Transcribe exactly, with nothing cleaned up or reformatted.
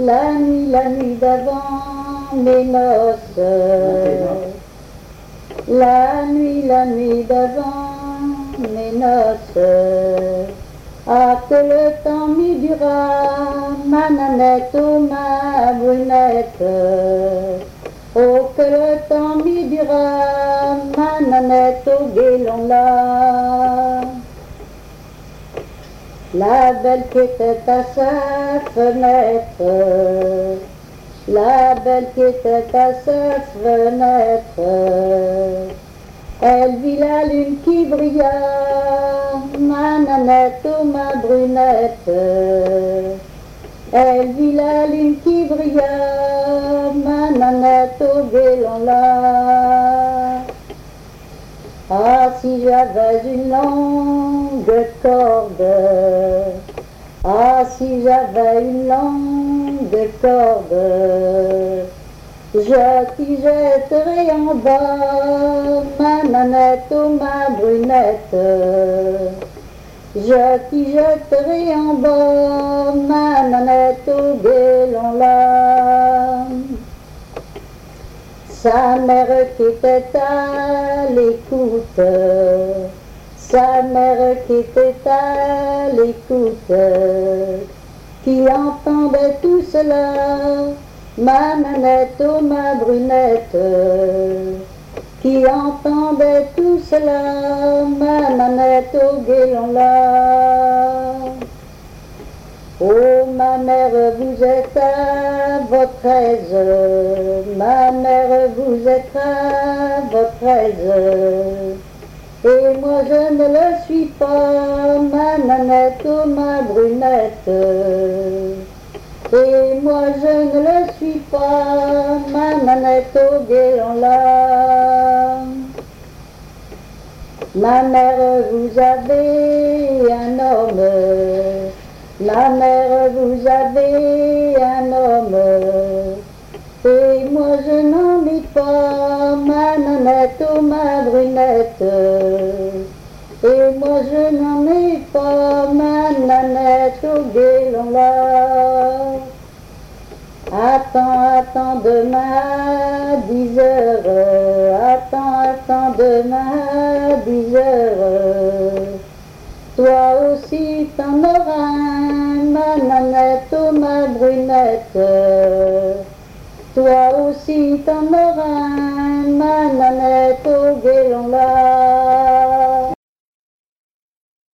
La nuit, la nuit d'avant mes noces. La nuit, la nuit d'avant mes noces. Ah, que le temps m'y dura, ma nanette ou ma brunette. Oh, que le temps m'y dura, ma nanette au guélon là. La belle qui était à sa fenêtre, la belle qui était à sa fenêtre, elle vit la lune qui brilla, ma nanette ou ma brunette. Elle vit la lune qui brilla, ma nanette au guélon là. Ah, si j'avais une longue corde, ah, si j'avais une longue corde, je t'y jetterais en bas, ma nanette ou ma brunette. Je t'y jetterai en bas, ma nanette au guélon là. Sa mère qui était à l'écoute, sa mère qui était à l'écoute, qui entendait tout cela, ma nanette ou ma brunette. Qui entendait tout cela, ma nanette au guélon là. Oh, ma mère, vous êtes à votre aise, ma mère, vous êtes à votre aise. Et moi je ne le suis pas, ma nanette ou ma brunette. Et moi je ne le suis pas, ma nanette au guélon là. Ma mère, vous avez un homme, ma mère, vous avez un homme. Et moi je n'en ai pas, ma nanette ou ma brunette. Et moi je n'en ai pas, ma nanette au guélon là. Attends, attends demain à dix heures, attends, attends demain à dix heures. Toi aussi t'en auras un, ma nanette ou ma brunette. Toi aussi t'en auras un, ma nanette au guélon là.